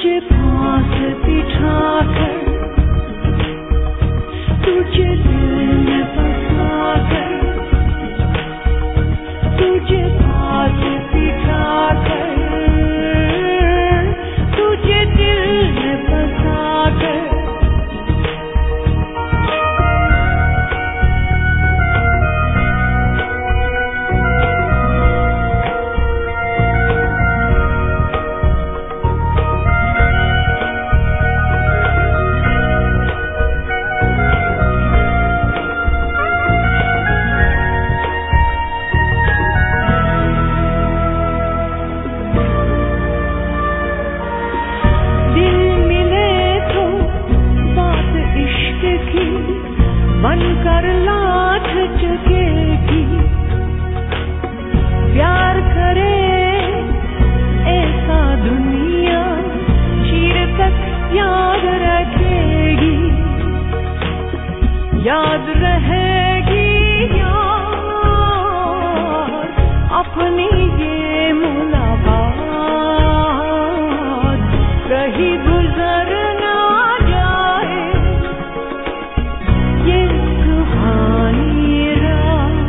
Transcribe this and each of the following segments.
तुझे पास बिठाकर, तुझे दिल में बसाकर, तुझे पास बिठाकर, तुझे दिल में बसाकर। बनकर लाठ चुकेगी, प्यार करे ऐसा दुनिया चीर तक याद रखेगी, याद रहेगी यार अपनी ये मुलाकात, कहीं गुजर ना जाए ये सुहानी रात।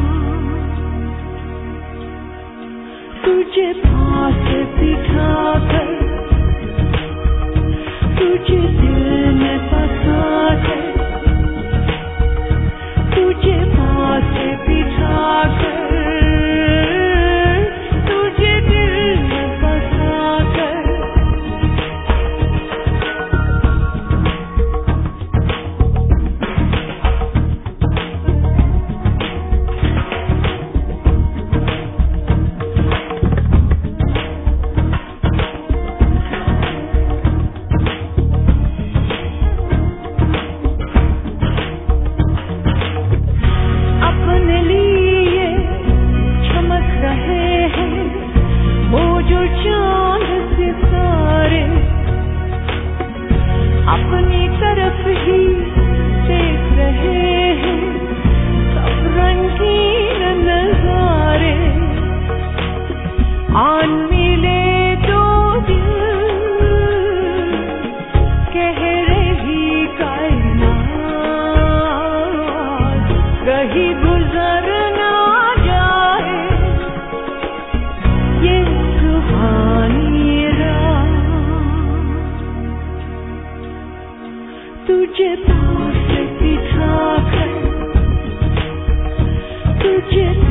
तुझे पास बिठाकर, तुझे दिल में बसाकर, तुझे पास बिठाकर, तुझे दिल में बसाकर। अपने लिए चमक रहे हैं वो जो चांद सितारे, अपनी तरफ ही देख रहे हैं सब रंगीन नजारे। आन मिले दो दिल कह रही कायनात, कहीं गुजर ना जाए ये सुहानी रात। तुझे पास बिठाकर, तुझे